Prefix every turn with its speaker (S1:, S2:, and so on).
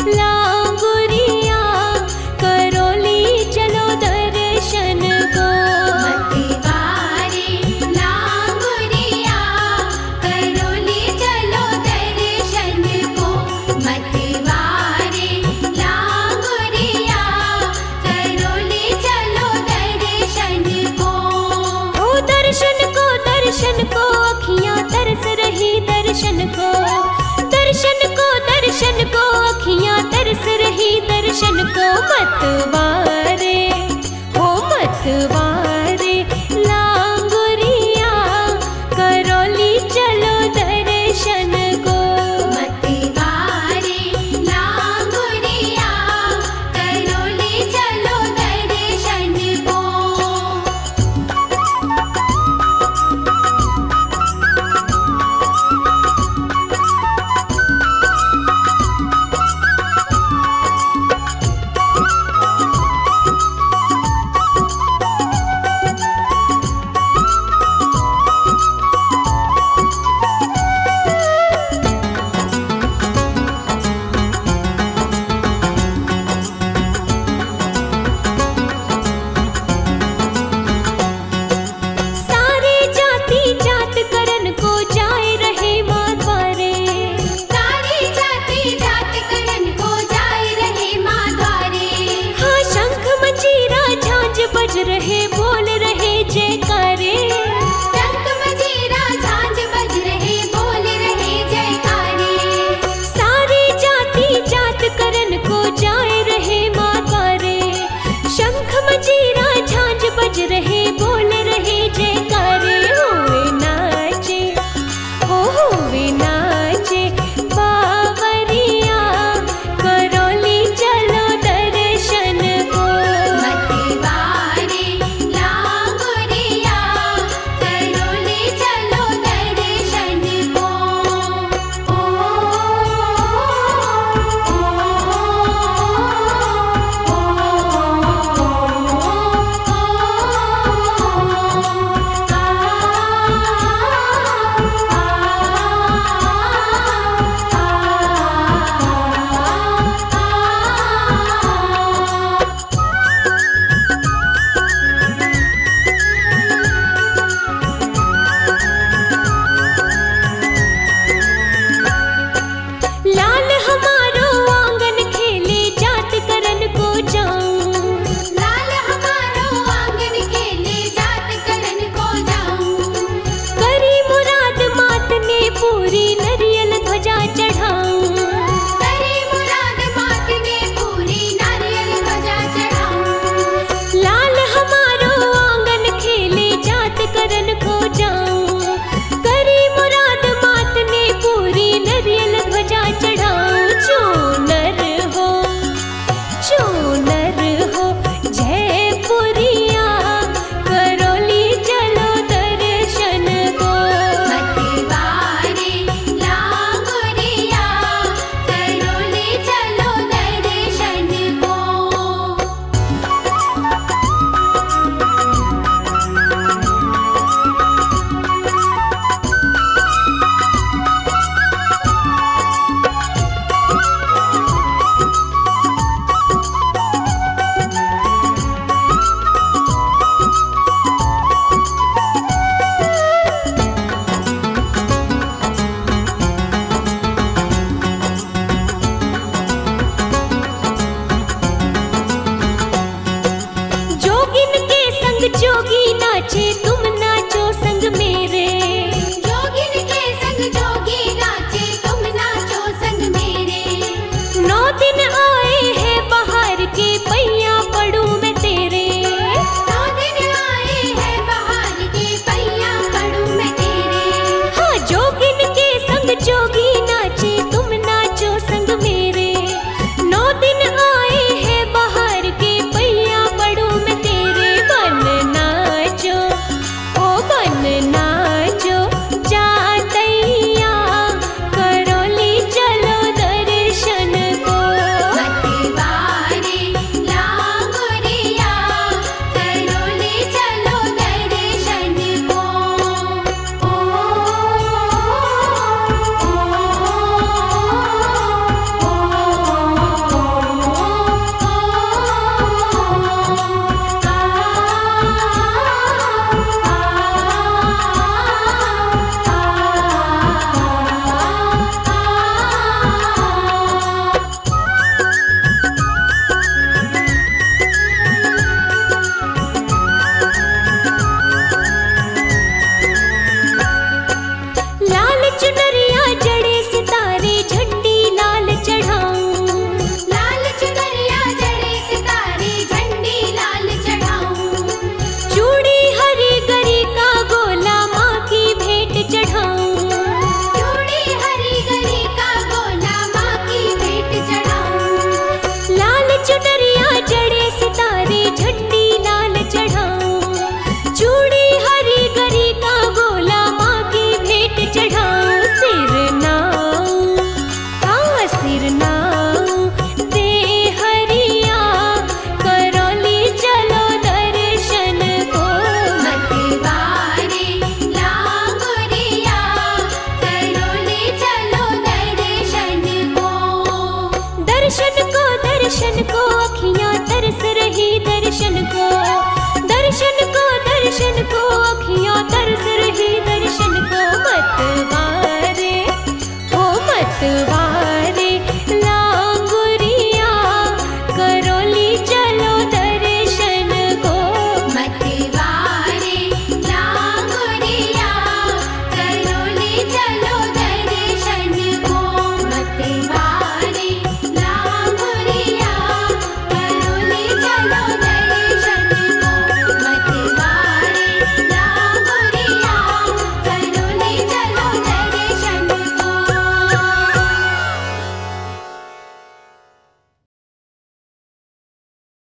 S1: लांगुरिया करौली चलो दर्शन को।
S2: मतवारे लांगुरिया करौली चलो दर्शन को। मतवारे लांगुरिया करौली चलो दर्शन को।
S1: ओ दर्शन को अखियाँ तरस रही दर्शन को। दर्शन को अखियाँ तरस रही दर्शन को। मतवारे हो मतवारे लांगुरिया करौली चलो दर्शन को।
S2: मतवारे लांगुरिया करौली चलो दर्शन को।
S1: सारे जाति जात करन को जाए रहे माँ द्वारे।
S2: सारी जाति जात करन को जाए रहे माँ द्वारे।
S1: हाँ शंख मंजीरा झांझ बज रहे बोल रहे जयकारे।
S2: शंख मंजीरा झांझ बज रहे बोल रहे जयकारे।
S1: सारी जाति जात करन को जाए रहे माँ द्वारे। शंख मंजीरा झांझ बज रहे बोल रहे जयकारे। हुए नाचे हुए नाचे बावरिया करौली चलो दर्शन को।
S2: मतवारे लांगुरिया करौली चलो दर्शन को।
S1: लाल हमारो आंगन खेले जात करन को जाऊं।
S2: लाल हमारो आंगन खेले जात करन को जाऊं।
S1: करी मुराद मात ने पूरी नरियल ध्वजा चढ़ाऊं।
S2: करे मुराद मात ने पूरी नारियल ध्वजा चढ़ाऊं।
S1: लाल हमारो आंगन खेले जात करन को जाऊं। करी मुराद मात ने पूरी नरियल ध्वजा चढ़ाऊं। चोनर हो जयपुरिया करौली चलो दर्शन को।
S2: मतवारे लांगुरिया करौली चलो दर्शन को।
S1: जोगिन के संग जोगी नाचे तुम नाचो संग मेरे।
S2: जोगिन के संग जोगी नाचे तुम नाचो संग मेरे।
S1: 9 दिन आए हैं बाहर के पैया पड़ू मैं तेरे।
S2: 9 दिन आए हैं बहार के पैया पड़ू मैं तेरे।
S1: हाँ जोगिन के संग जोगी नाचे तुम नाचो संग मेरे। 9 दिन आए हैं बाहर के पैया पड़ू मैं तेरे। बन नाचो जातैया करौली चलो दर्शन को। दर्शन को अखियां तरस रही दर्शन को, दर्शन को दर्शन को अखियां तरस रही दर्शन को। मतवारे ओ मतवारे